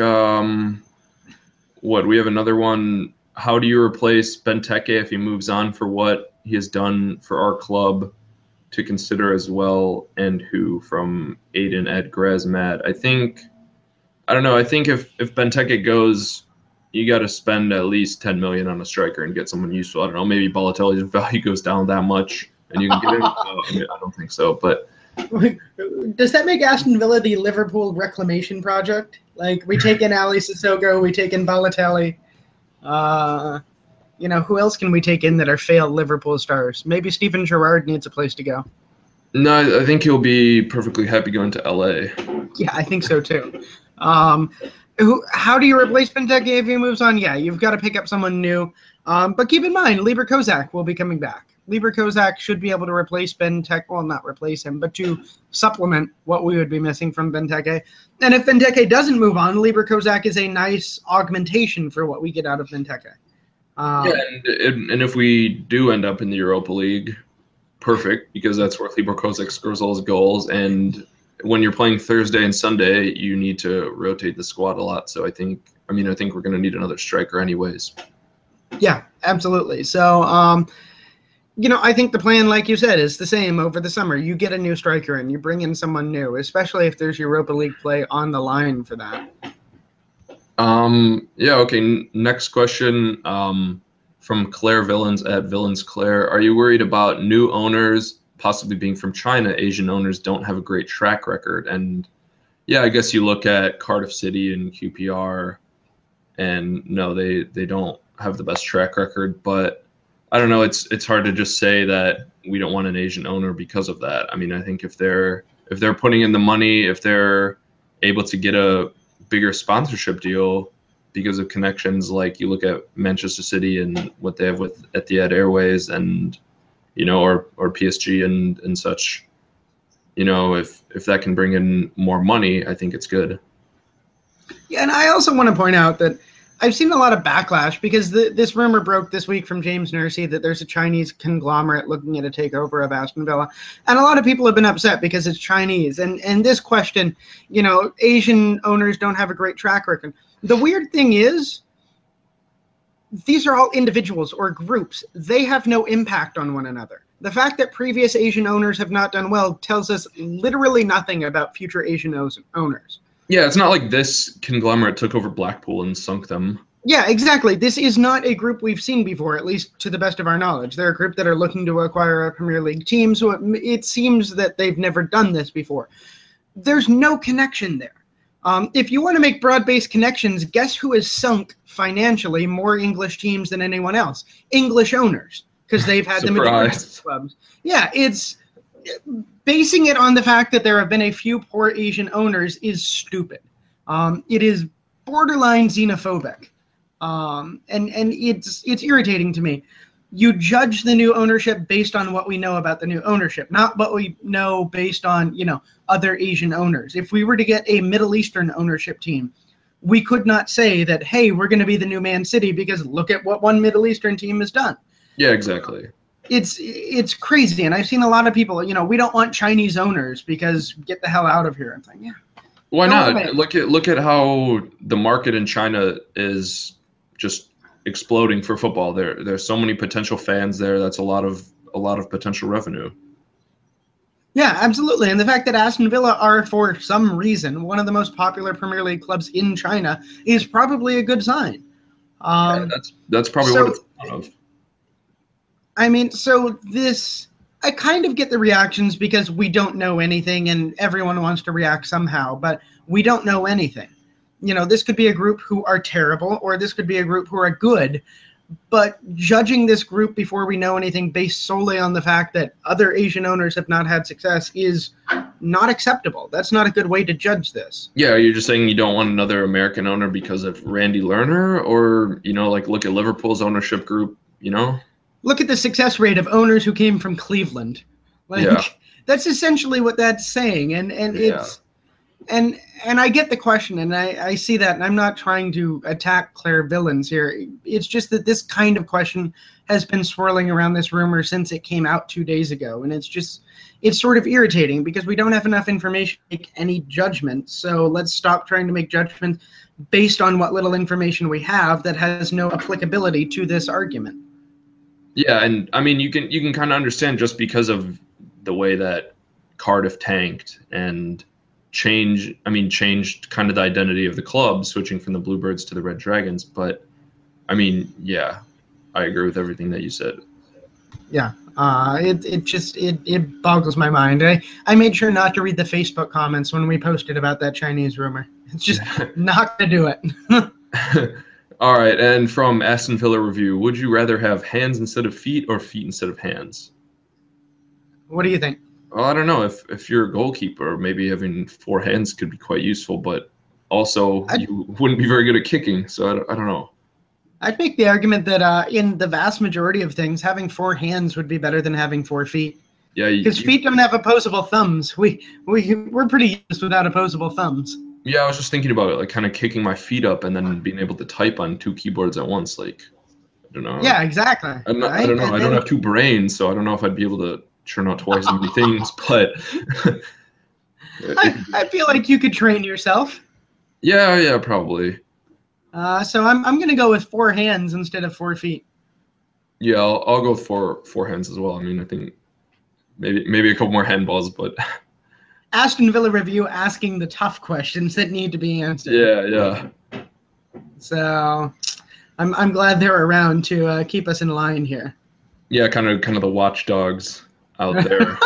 we have another one. How do you replace Benteke if he moves on for what he has done for our club to consider as well? And who from Aiden at Grazmad? I don't know. I think if Benteke goes, you got to spend at least 10 million on a striker and get someone useful. I don't know. Maybe Balotelli's value goes down that much and you can get him. I don't think so, but. Does that make Aston Villa the Liverpool reclamation project? Like, we take in Ali Sissoko, we take in Balotelli. Who else can we take in that are failed Liverpool stars? Maybe Steven Gerrard needs a place to go. No, I think he'll be perfectly happy going to LA. Yeah, I think so too. How do you replace Benteke if he moves on? Yeah, you've got to pick up someone new. But keep in mind, Lieber Kozak will be coming back. Lieber Kozak should be able to replace Benteke. Well, not replace him, but to supplement what we would be missing from Benteke. And if Benteke doesn't move on, Lieber Kozak is a nice augmentation for what we get out of Benteke. And if we do end up in the Europa League, perfect, because that's where Lieber Kozak scores all his goals. And when you're playing Thursday and Sunday, you need to rotate the squad a lot. So I think we're going to need another striker anyways. Yeah, absolutely. So, I think the plan, like you said, is the same over the summer. You get a new striker and you bring in someone new, especially if there's Europa League play on the line for that. Yeah, okay. Next question from Claire Villains at Villains Claire. Are you worried about new owners possibly being from China? Asian owners don't have a great track record. And yeah, I guess you look at Cardiff City and QPR, and no, they don't have the best track record, but I don't know. It's hard to just say that we don't want an Asian owner because of that. I mean, I think if they're putting in the money, if they're able to get a bigger sponsorship deal because of connections, like you look at Manchester City and what they have with Etihad Airways and or PSG and such, if that can bring in more money, I think it's good. Yeah, and I also want to point out that I've seen a lot of backlash because this rumor broke this week from James Nursey that there's a Chinese conglomerate looking at a takeover of Aston Villa. And a lot of people have been upset because it's Chinese. And this question, Asian owners don't have a great track record. The weird thing is, these are all individuals or groups. They have no impact on one another. The fact that previous Asian owners have not done well tells us literally nothing about future Asian owners. Yeah, it's not like this conglomerate took over Blackpool and sunk them. Yeah, exactly. This is not a group we've seen before, at least to the best of our knowledge. They're a group that are looking to acquire a Premier League team, so it seems that they've never done this before. There's no connection there. If you want to make broad-based connections, guess who has sunk financially more English teams than anyone else? English owners, because they've had the majority of clubs. Yeah, it's basing it on the fact that there have been a few poor Asian owners is stupid. It is borderline xenophobic, and it's irritating to me. you judge the new ownership based on what we know about the new ownership, not what we know based on, other Asian owners. If we were to get a Middle Eastern ownership team, we could not say that, hey, we're going to be the new Man City because look at what one Middle Eastern team has done. Yeah, exactly. It's crazy. And I've seen a lot of people, we don't want Chinese owners because get the hell out of here. I'm like, yeah. Why not? Look at how the market in China is just exploding for football. There's so many potential fans there. That's a lot of potential revenue. Yeah, absolutely. And the fact that Aston Villa are, for some reason, one of the most popular Premier League clubs in China is probably a good sign. That's probably what it's thought of. I mean, so I kind of get the reactions because we don't know anything and everyone wants to react somehow, but we don't know anything. This could be a group who are terrible, or this could be a group who are good, but judging this group before we know anything based solely on the fact that other Asian owners have not had success is not acceptable. That's not a good way to judge this. Yeah, you're just saying you don't want another American owner because of Randy Lerner, or, look at Liverpool's ownership group, Look at the success rate of owners who came from Cleveland. That's essentially what that's saying. And it's and I get the question, and I see that, and I'm not trying to attack Claire Villains here. It's just that this kind of question has been swirling around this rumor since it came out 2 days ago, and it's sort of irritating because we don't have enough information to make any judgment. So let's stop trying to make judgments based on what little information we have that has no applicability to this argument. Yeah, and I mean you can kind of understand just because of the way that Cardiff tanked and changed kind of the identity of the club, switching from the Bluebirds to the Red Dragons. But I mean, yeah, I agree with everything that you said. Yeah, it boggles my mind. I made sure not to read the Facebook comments when we posted about that Chinese rumor. It's just not going to do it. All right, and from Aston Villa Review, would you rather have hands instead of feet or feet instead of hands? What do you think? Well, I don't know. If you're a goalkeeper, maybe having 4 hands could be quite useful, but also you wouldn't be very good at kicking, so I don't know. I'd make the argument that in the vast majority of things, having 4 hands would be better than having 4 feet. Yeah, because feet don't have opposable thumbs. We're pretty used without opposable thumbs. Yeah, I was just thinking about it, like kind of kicking my feet up and then being able to type on 2 keyboards at once. Like, I don't know. Yeah, exactly. I don't know. I don't have 2 brains, so I don't know if I'd be able to churn out twice as many things. But I feel like you could train yourself. Yeah, probably. So I'm going to go with 4 hands instead of 4 feet. Yeah, I'll go with 4 hands as well. I mean, I think maybe a couple more handballs, but. Aston Villa Review asking the tough questions that need to be answered. Yeah. So, I'm glad they're around to keep us in line here. Yeah, kind of the watchdogs out there.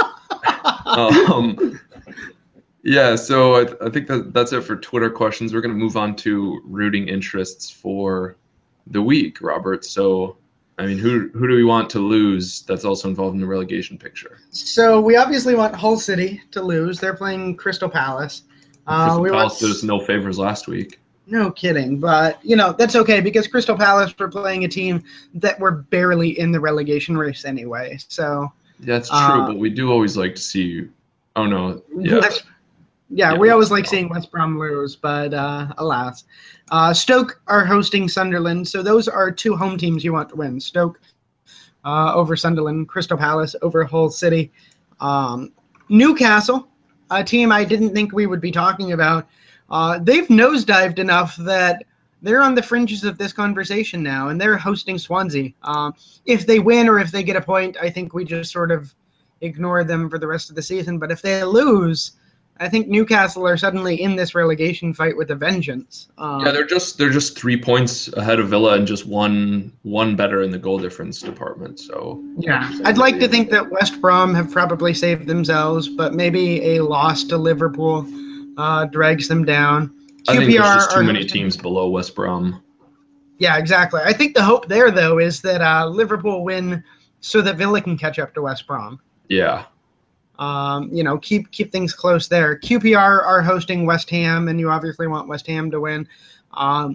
Yeah, so I think that's it for Twitter questions. We're going to move on to rooting interests for the week, Robert. So, I mean, who do we want to lose that's also involved in the relegation picture? So we obviously want Hull City to lose. They're playing Crystal Palace. Crystal Palace did us no favors last week. No kidding. But, that's okay because Crystal Palace were playing a team that were barely in the relegation race anyway. So that's true, but we do always like to see – oh, no. Yeah. We always like seeing West Brom lose, but alas. Stoke are hosting Sunderland, so those are 2 home teams you want to win. Stoke over Sunderland, Crystal Palace over Hull City. Newcastle, a team I didn't think we would be talking about, they've nosedived enough that they're on the fringes of this conversation now, and they're hosting Swansea. If they win or if they get a point, I think we just sort of ignore them for the rest of the season. But if they lose, I think Newcastle are suddenly in this relegation fight with a vengeance. They're just 3 points ahead of Villa and just one better in the goal difference department. So yeah, I'd like to think that West Brom have probably saved themselves, but maybe a loss to Liverpool drags them down. I think there's just too many teams below West Brom. Yeah, exactly. I think the hope there, though, is that Liverpool win so that Villa can catch up to West Brom. Yeah. Keep things close there. QPR are hosting West Ham, and you obviously want West Ham to win.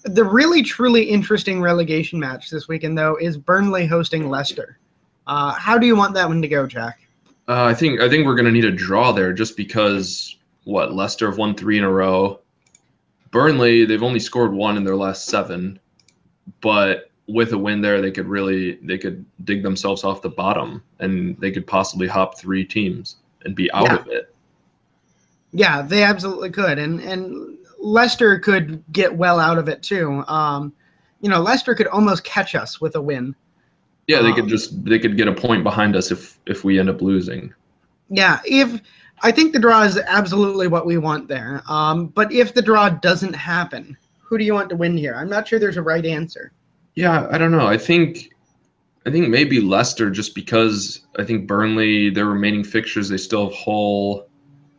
The really, truly interesting relegation match this weekend, though, is Burnley hosting Leicester. How do you want that one to go, Jack? I think we're going to need a draw there just because, Leicester have won 3 in a row. Burnley, they've only scored 1 in their last 7. But with a win there, they could dig themselves off the bottom, and they could possibly hop 3 teams and be out of it. Yeah, they absolutely could. And Leicester could get well out of it, too. Leicester could almost catch us with a win. Yeah, they could get a point behind us if we end up losing. Yeah, I think the draw is absolutely what we want there. But if the draw doesn't happen, who do you want to win here? I'm not sure there's a right answer. Yeah, I don't know. I think maybe Leicester, just because I think Burnley, their remaining fixtures, they still have Hull.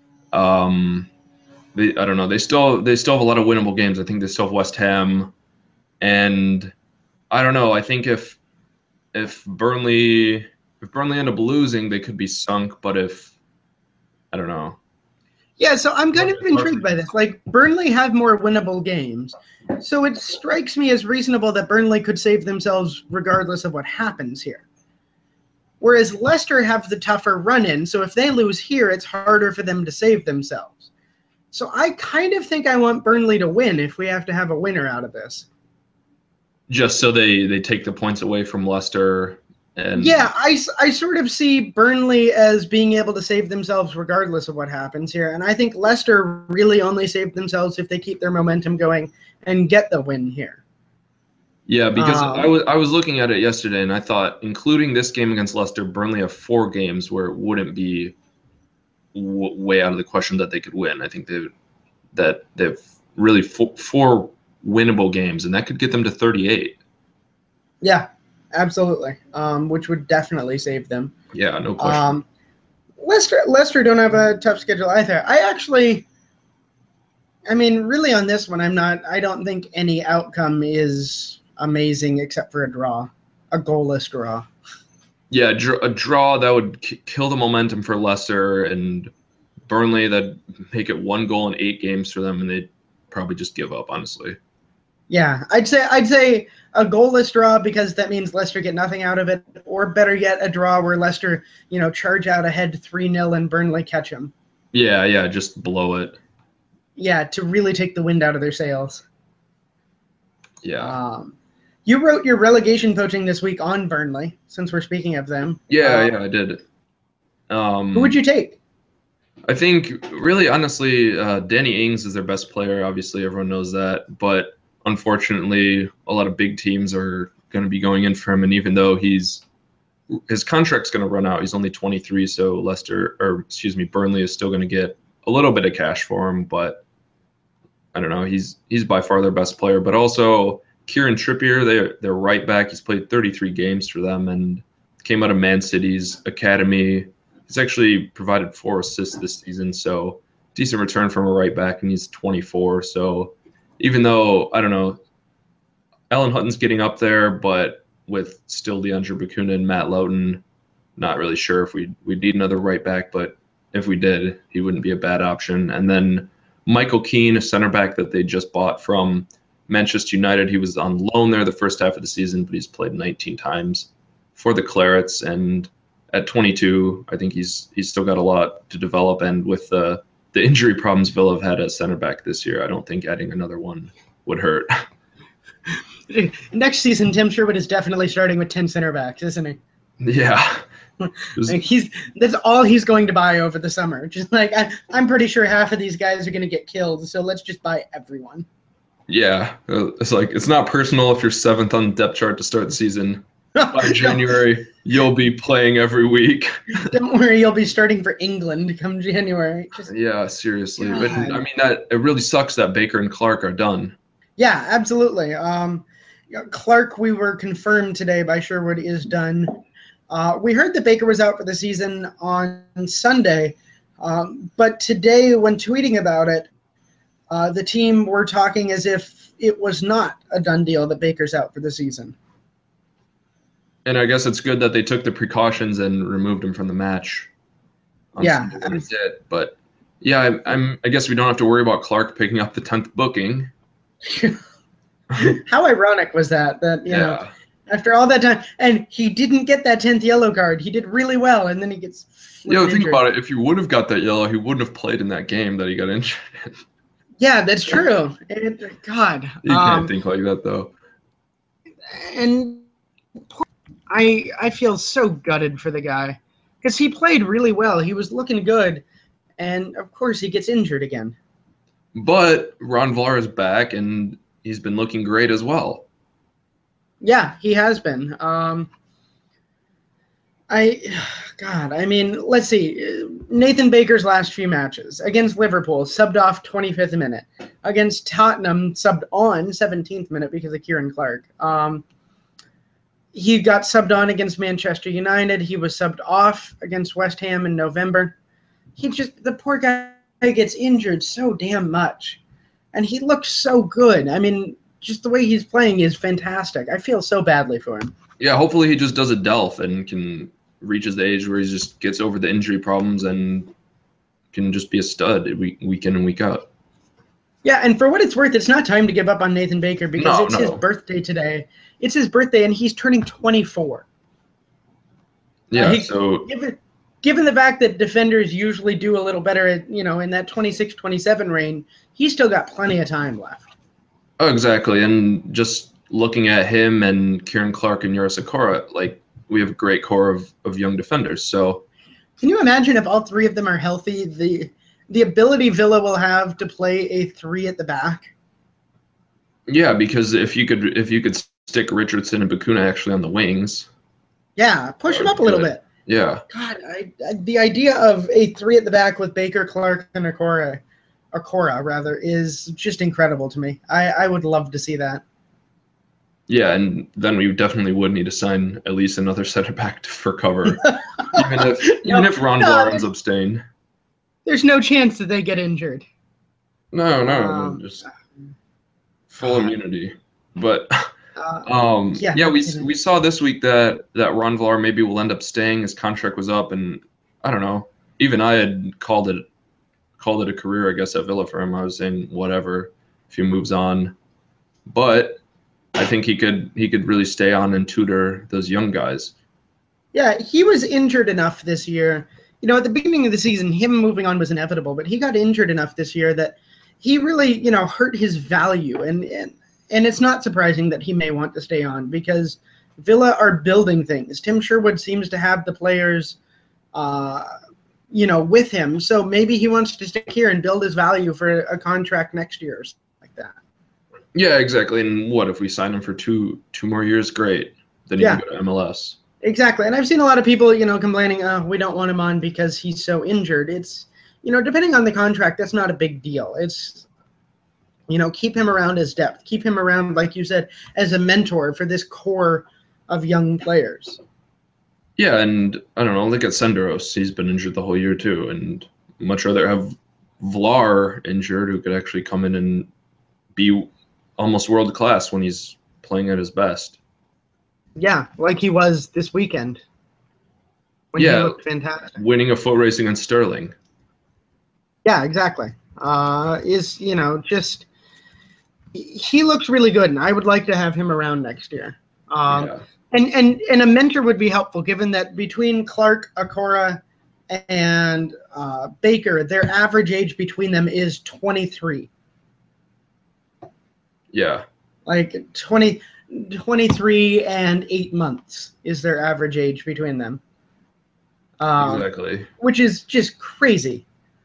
I don't know. They still have a lot of winnable games. I think they still have West Ham, and I don't know. I think if Burnley end up losing, they could be sunk. But I don't know. Yeah, so I'm kind of intrigued by this. Like, Burnley have more winnable games, so it strikes me as reasonable that Burnley could save themselves regardless of what happens here. Whereas Leicester have the tougher run-in, so if they lose here, it's harder for them to save themselves. So I kind of think I want Burnley to win if we have to have a winner out of this. Just so they take the points away from Leicester. And yeah, I sort of see Burnley as being able to save themselves regardless of what happens here. And I think Leicester really only save themselves if they keep their momentum going and get the win here. Yeah, because I was looking at it yesterday, and I thought, including this game against Leicester, Burnley have 4 games where it wouldn't be way out of the question that they could win. I think they've really 4 winnable games, and that could get them to 38. Yeah, absolutely. Which would definitely save them. Yeah, no question. Leicester don't have a tough schedule either. Really on this one, I don't think any outcome is amazing except for a draw, a goalless draw. Yeah, a draw that would kill the momentum for Leicester, and Burnley that'd make it 1 goal in 8 games for them, and they'd probably just give up, honestly. Yeah, I'd say a goalless draw because that means Leicester get nothing out of it, or better yet, a draw where Leicester, charge out ahead 3-0 and Burnley catch them. Yeah, just blow it. Yeah, to really take the wind out of their sails. Yeah. You wrote your relegation poaching this week on Burnley, since we're speaking of them. Yeah, I did. Who would you take? I think, really, honestly, Danny Ings is their best player. Obviously, everyone knows that. But unfortunately, a lot of big teams are going to be going in for him. And even though his contract's going to run out, he's only 23, so Burnley is still going to get a little bit of cash for him. But I don't know. He's by far their best player. But also, Kieran Trippier, they're right back. He's played 33 games for them and came out of Man City's academy. He's actually provided 4 assists this season, so decent return from a right back, and he's 24. So even though, I don't know, Alan Hutton's getting up there, but with still DeAndre Bacuna and Matt Loughton, not really sure if we'd need another right back, but if we did, he wouldn't be a bad option. And then Michael Keane, a center back that they just bought from Manchester United. He was on loan there the first half of the season, but he's played 19 times for the Clarets, and at 22, I think he's still got a lot to develop. And with the injury problems Villa have had at center back this year, I don't think adding another one would hurt. Next season, Tim Sherwood is definitely starting with 10 center backs, isn't he? Yeah. That's all he's going to buy over the summer. Just like I'm pretty sure half of these guys are going to get killed, so let's just buy everyone. Yeah, it's not personal if you're 7th on the depth chart to start the season. By January, you'll be playing every week. Don't worry, you'll be starting for England come January. Yeah, seriously. But, it really sucks that Baker and Clark are done. Yeah, absolutely. Clark, we were confirmed today by Sherwood, is done. We heard that Baker was out for the season on Sunday, but today when tweeting about it, the team were talking as if it was not a done deal that Baker's out for the season. And I guess it's good that they took the precautions and removed him from the match. Yeah. But yeah, I guess we don't have to worry about Clark picking up the 10th booking. How ironic was that? That Yeah. after all that time, and he didn't get that 10th yellow card. He did really well, and then he gets flipping Think injured. about it. If you would have got that yellow, he wouldn't have played in that game that he got injured in. Yeah, that's true. God. You can't think like that, though. And I feel so gutted for the guy because he played really well. He was looking good, and of course he gets injured again. But Ron Vlaar is back, and he's been looking great as well. Yeah, he has been. I mean, let's see. Nathan Baker's last few matches against Liverpool, subbed off 25th minute. Against Tottenham, subbed on 17th minute because of Kieran Clark. He got subbed on against Manchester United. He was subbed off against West Ham in November. The poor guy gets injured so damn much. And he looked so good. I mean, just the way he's playing is fantastic. I feel so badly for him. Yeah, hopefully he just does a Delph and can reaches the age where he just gets over the injury problems and can just be a stud week in and week out. Yeah, and for what it's worth, it's not time to give up on Nathan Baker because his birthday today. It's his birthday, and he's turning 24. Yeah, Given the fact that defenders usually do a little better at, in that 26, 27 range, he's still got plenty of time left. Oh, exactly. And just looking at him and Kieran Clark and Yura Sakura, we have a great core of young defenders. So can you imagine if all three of them are healthy, the ability Villa will have to play a 3 at the back? Yeah, because if you could stick Richardson and Bakuna actually on the wings. Yeah, push him up a little bit. Yeah. God, the idea of a 3 at the back with Baker, Clark, and Akora is just incredible to me. I would love to see that. Yeah, and then we definitely would need to sign at least another center back for cover, even if Ron Vlaar ends up staying. There's no chance that they get injured. No, just full immunity. But we saw this week that Ron Vlaar maybe will end up staying. His contract was up, and I don't know. Even I had called it a career, I guess, at Villa for him. I was saying whatever if he moves on, but I think he could really stay on and tutor those young guys. Yeah, he was injured enough this year. At the beginning of the season, him moving on was inevitable, but he got injured enough this year that he really, hurt his value. And it's not surprising that he may want to stay on because Villa are building things. Tim Sherwood seems to have the players, with him. So maybe he wants to stick here and build his value for a contract next year or something like that. Yeah, exactly. And what if we sign him for two more years? Great. Then he can go to MLS. Exactly. And I've seen a lot of people, complaining, we don't want him on because he's so injured. It's, depending on the contract, that's not a big deal. It's, keep him around as depth. Keep him around, like you said, as a mentor for this core of young players. Yeah, and I don't know, look at Senderos. He's been injured the whole year too, and much rather have Vlaar injured who could actually come in and be almost world class when he's playing at his best. Yeah, like he was this weekend. When he looked fantastic. Winning a foot race against Sterling. Yeah, exactly. He looks really good, and I would like to have him around next year. And a mentor would be helpful, given that between Clark, Akora, and Baker, their average age between them is 23. Yeah. 23 and 8 months is their average age between them. Exactly. Which is just crazy.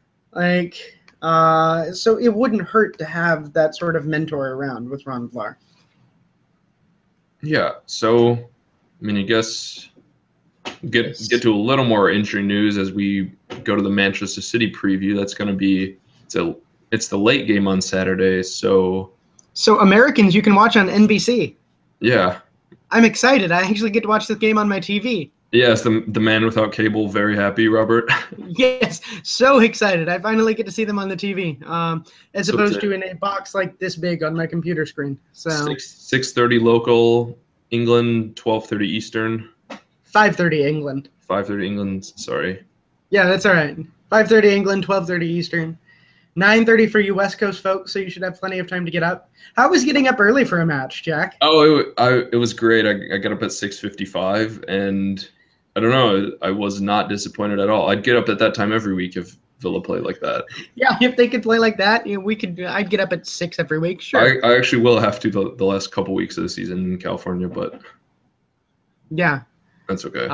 So it wouldn't hurt to have that sort of mentor around with Ron Vlaar. Yeah. So, I guess get to a little more injury news as we go to the Manchester City preview. That's going to be it's the late game on Saturday. So Americans, you can watch on NBC. Yeah. I'm excited. I actually get to watch this game on my TV. Yes, the man without cable, very happy, Robert. Yes, so excited. I finally get to see them on the TV, as opposed to in a box like this big on my computer screen. So 6:30 local, England, 12:30 Eastern. 5:30 England. 5:30 England, sorry. Yeah, that's all right. 5:30 England, 12:30 Eastern. 9:30 for you West Coast folks, so you should have plenty of time to get up. How was getting up early for a match, Jack? It was great. I got up at 6:55, and I don't know, I was not disappointed at all. I'd get up at that time every week if Villa played like that. Yeah, if they could play like that, we could. I'd get up at 6 every week. Sure. I actually will have to the last couple weeks of the season in California, but yeah, that's okay.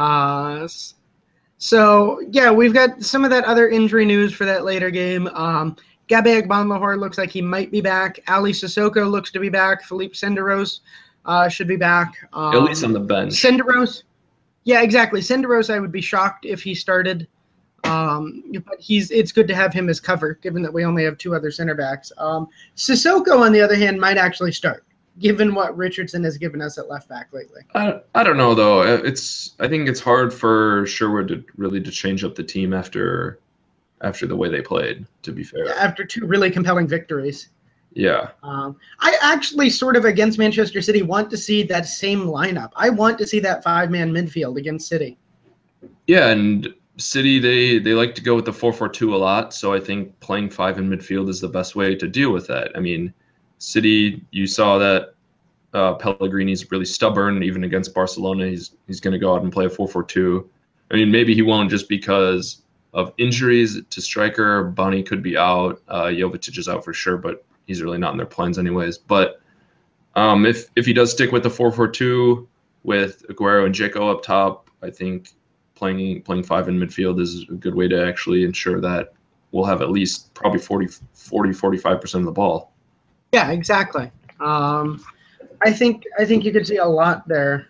So yeah, we've got some of that other injury news for that later game. Gabay Agbonlahor looks like he might be back. Ali Sissoko looks to be back. Philippe Senderos should be back. At least on the bench. Senderos, yeah, exactly. Senderos, I would be shocked if he started. But it's good to have him as cover, given that we only have 2 other center backs. Sissoko, on the other hand, might actually start, given what Richardson has given us at left back lately. I don't know though. I think it's hard for Sherwood to change up the team after the way they played. To be fair, after 2 really compelling victories. Yeah. I actually sort of against Manchester City want to see that same lineup. I want to see that 5-man midfield against City. Yeah, and City, they like to go with the 4-4-2 a lot, so I think playing 5 in midfield is the best way to deal with that. I mean, City, you saw that Pellegrini's really stubborn, even against Barcelona. He's going to go out and play a 4-4-2. I mean, maybe he won't just because of injuries to striker. Bonnie could be out. Jovetic is out for sure, but he's really not in their plans anyways. But if he does stick with the 4-4-2 with Aguero and Dzeko up top, I think playing 5 in midfield is a good way to actually ensure that we'll have at least probably 45% of the ball. Yeah, exactly. I think you could see a lot there.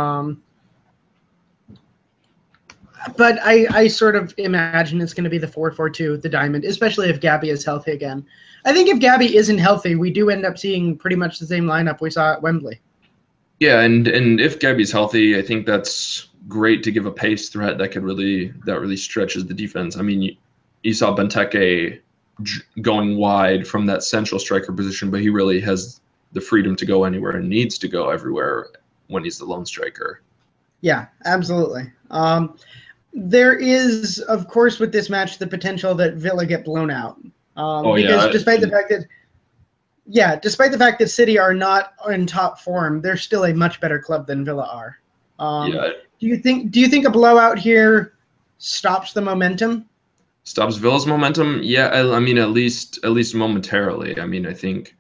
But I sort of imagine it's going to be the 4-4-2, the diamond, especially if Gabby is healthy again. I think if Gabby isn't healthy, we do end up seeing pretty much the same lineup we saw at Wembley. Yeah, and if Gabby's healthy, I think that's great to give a pace threat that really stretches the defense. I mean, you saw Benteke going wide from that central striker position, but he really has the freedom to go anywhere and needs to go everywhere when he's the lone striker. Yeah, absolutely. There is, of course, with this match, the potential that Villa get blown out. Despite the fact that City are not in top form, they're still a much better club than Villa are. Do you think a blowout here stops the momentum? Stops Villa's momentum? Yeah, I mean at least momentarily. I mean, I think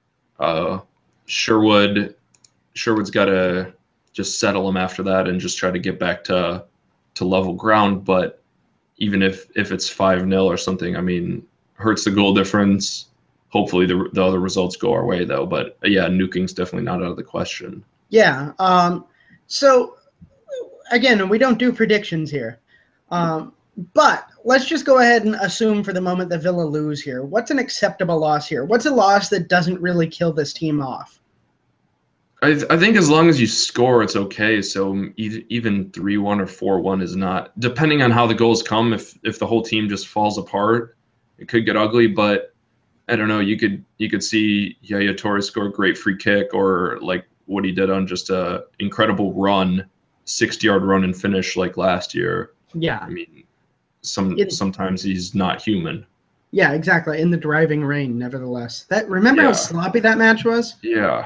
Sherwood's got to just settle him after that and just try to get back to level ground. But even if it's 5-0 or something, I mean, hurts the goal difference. Hopefully the other results go our way though. But yeah, nuking's definitely not out of the question. Yeah. So again, we don't do predictions here. But let's just go ahead and assume for the moment that Villa lose here. What's an acceptable loss here? What's a loss that doesn't really kill this team off? I think as long as you score, it's okay. So even 3-1 or 4-1 is not, depending on how the goals come. If the whole team just falls apart, it could get ugly. But I don't know. You could see Yaya Torres score a great free kick, or like what he did on just a incredible run, 60-yard run and finish like last year. Yeah. I mean, sometimes he's not human. Yeah, exactly. In the driving rain, nevertheless. Remember how sloppy that match was? Yeah.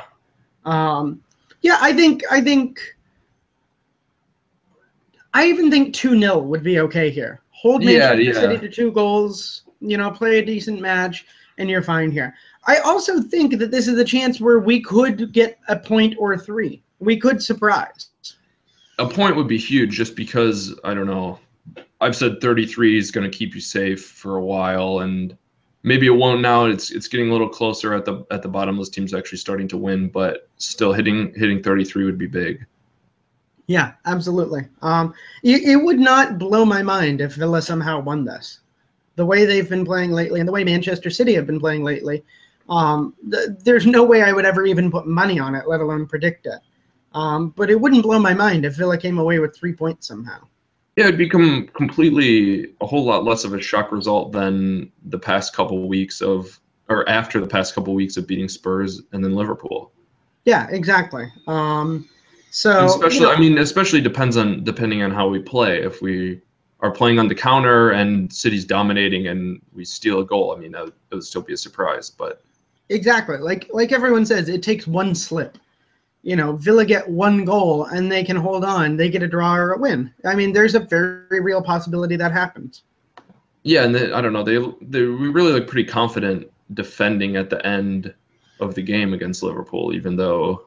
I even think 2-0 would be okay here. Hold Manchester City to 2 goals, play a decent match, and you're fine here. I also think that this is a chance where we could get a point or 3. We could surprise. A point would be huge just because, I don't know, I've said 33 is going to keep you safe for a while, and maybe it won't now. It's getting a little closer at the bottom. Those teams actually starting to win, but still hitting 33 would be big. Yeah, absolutely. It would not blow my mind if Villa somehow won this. The way they've been playing lately and the way Manchester City have been playing lately, there's no way I would ever even put money on it, let alone predict it. But it wouldn't blow my mind if Villa came away with 3 points somehow. Yeah, it'd become completely a whole lot less of a shock result than the past couple of weeks after the past couple of weeks of beating Spurs and then Liverpool. Yeah, exactly. Especially depending on how we play. If we are playing on the counter and City's dominating and we steal a goal, I mean, it would still be a surprise. But exactly, like everyone says, it takes one slip. Villa get one goal and they can hold on. They get a draw or a win. I mean, there's a very real possibility that happens. Yeah, and I don't know. They really look pretty confident defending at the end of the game against Liverpool, even though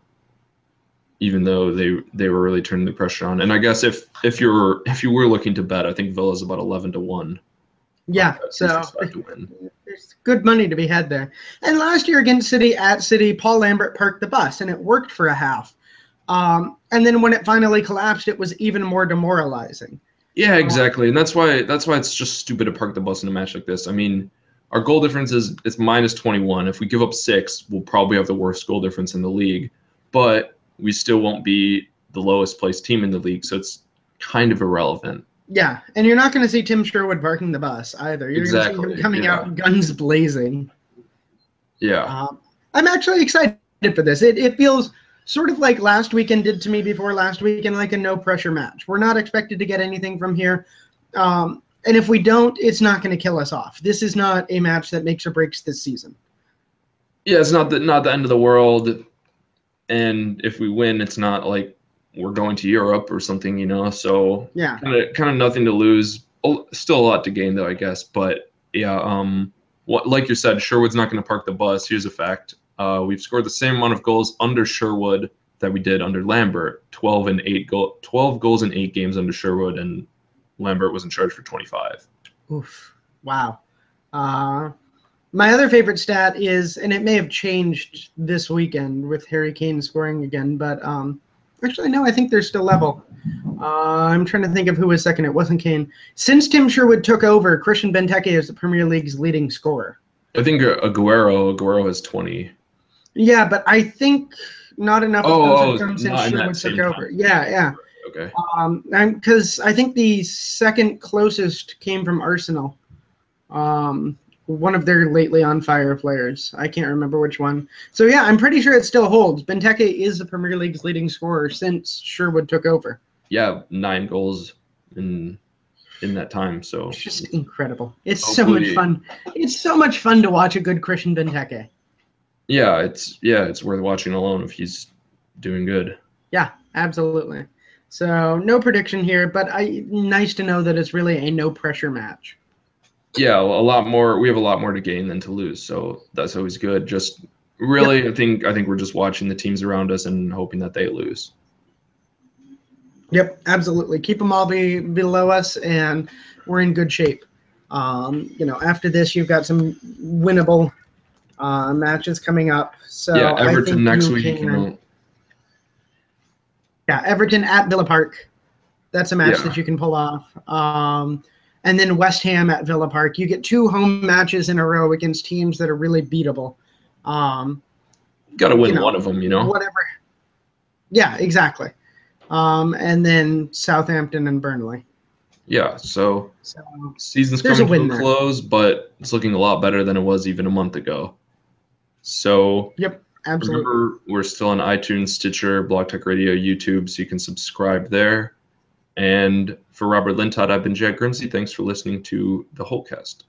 they were really turning the pressure on. And I guess if you were looking to bet, I think Villa's about 11-1. Yeah, so there's good money to be had there. And last year against City at City, Paul Lambert parked the bus, and it worked for a half. And then when it finally collapsed, it was even more demoralizing. Yeah, exactly, and that's why it's just stupid to park the bus in a match like this. I mean, our goal difference it's -21. If we give up 6, we'll probably have the worst goal difference in the league, but we still won't be the lowest placed team in the league, so it's kind of irrelevant. Yeah, and you're not going to see Tim Sherwood parking the bus either. You're going to see him coming out guns blazing. Yeah. I'm actually excited for this. It feels sort of like last weekend did to me before last weekend, like a no-pressure match. We're not expected to get anything from here. And if we don't, it's not going to kill us off. This is not a match that makes or breaks this season. Yeah, it's not the end of the world. And if we win, it's not like we're going to Europe or something, so yeah, kind of nothing to lose. Still a lot to gain, though, I guess. But yeah, like you said, Sherwood's not going to park the bus. Here's a fact: we've scored the same amount of goals under Sherwood that we did under Lambert. 12 goals in 8 games under Sherwood, and Lambert was in charge for 25. Oof! Wow. My other favorite stat is, and it may have changed this weekend with Harry Kane scoring again, but actually, no, I think they're still level. I'm trying to think of who was second. It wasn't Kane. Since Tim Sherwood took over, Christian Benteke is the Premier League's leading scorer. I think Aguero has 20. Yeah, but I think not enough of those have come since Sherwood took over. Time. Yeah. Okay. Because I think the second closest came from Arsenal. One of their lately on fire players. I can't remember which one. So yeah, I'm pretty sure it still holds. Benteke is the Premier League's leading scorer since Sherwood took over. Yeah, 9 goals in that time. So it's just incredible. It's so much fun. It's so much fun to watch a good Christian Benteke. Yeah, it's worth watching alone if he's doing good. Yeah, absolutely. So no prediction here, but nice to know that it's really a no pressure match. Yeah, a lot more. We have a lot more to gain than to lose, so that's always good. Just really, yep. I think we're just watching the teams around us and hoping that they lose. Yep, absolutely. Keep them all below us, and we're in good shape. After this, you've got some winnable matches coming up. So yeah, Everton next week. Yeah, Everton at Villa Park. That's a match that you can pull off. And then West Ham at Villa Park. You get 2 home matches in a row against teams that are really beatable. Got to win one of them, Whatever. Yeah, exactly. And then Southampton and Burnley. Yeah, so season's coming to a close, but it's looking a lot better than it was even a month ago. So yep, absolutely. Remember, we're still on iTunes, Stitcher, Blog Talk Radio, YouTube, so you can subscribe there. And for Robert Lintott, I've been Jack Grimsey. Thanks for listening to the Holtcast.